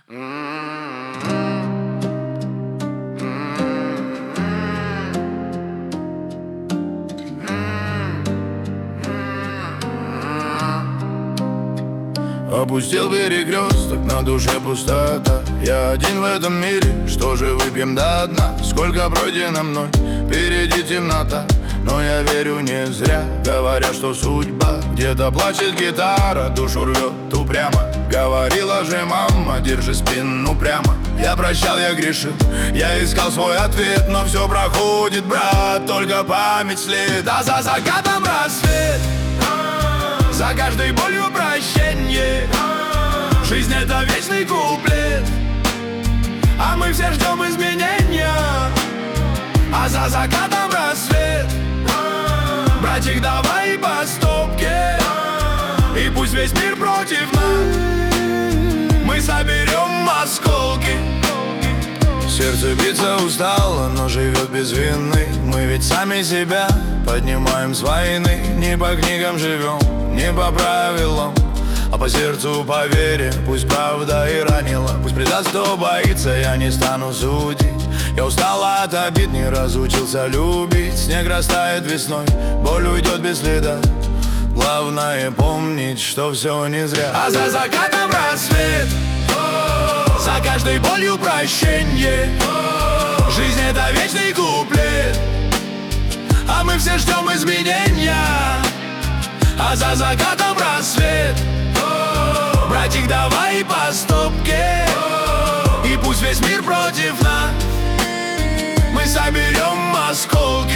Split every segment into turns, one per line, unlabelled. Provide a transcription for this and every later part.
Опустил перекресток, на душе пустота. Я один в этом мире, что же выпьем до дна? Сколько пройдено мной, впереди темнота. Но я верю не зря, говорят, что судьба. Где-то плачет гитара, душу рвет упрямо. Говорила же мама, держи спину прямо. Я прощал, я грешил, я искал свой ответ. Но все проходит, брат, только память след. А за закатом рассвет, за каждой болью прощенье. Жизнь — это вечный куплет, а мы все ждем изменения. А за закатом рассвет, братик, давай по стопке. И пусть весь мир против нас, мы соберем осколки. Сердце биться устало, но живет без вины. Мы ведь сами себя поднимаем с войны. Не по книгам живем, не по правилам, а по сердцу, по вере. Пусть правда и ранила, пусть предаст, кто боится, я не стану судить. Я устал от обид, не разучился любить. Снег растает весной, боль уйдет без следа. Главное помнить, что все не зря. А за закатом рассвет, за каждой болью прощенье. Жизнь — это вечный куплет, а мы все ждем изменения. А за закатом рассвет, братик, давай по стопке. И пусть весь мир против нас, мы соберем осколки.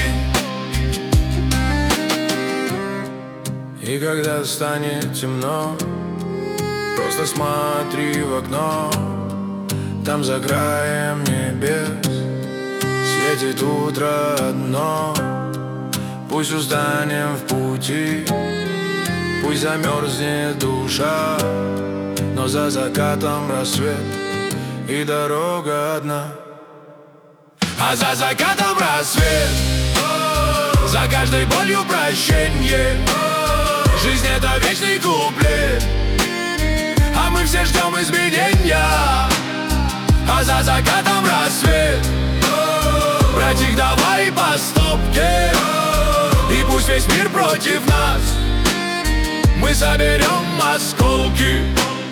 И когда станет темно, просто смотри в окно. Там за краем небес светит утро одно. Пусть устанем в пути, пусть замерзнет душа, но за закатом рассвет и дорога одна. А за закатом рассвет, за каждой болью прощенье. Жизнь — это вечный куплет, а мы все ждем изменения. А за закатом рассвет, братик, давай по стопке. И пусть весь мир против нас, мы соберем осколки.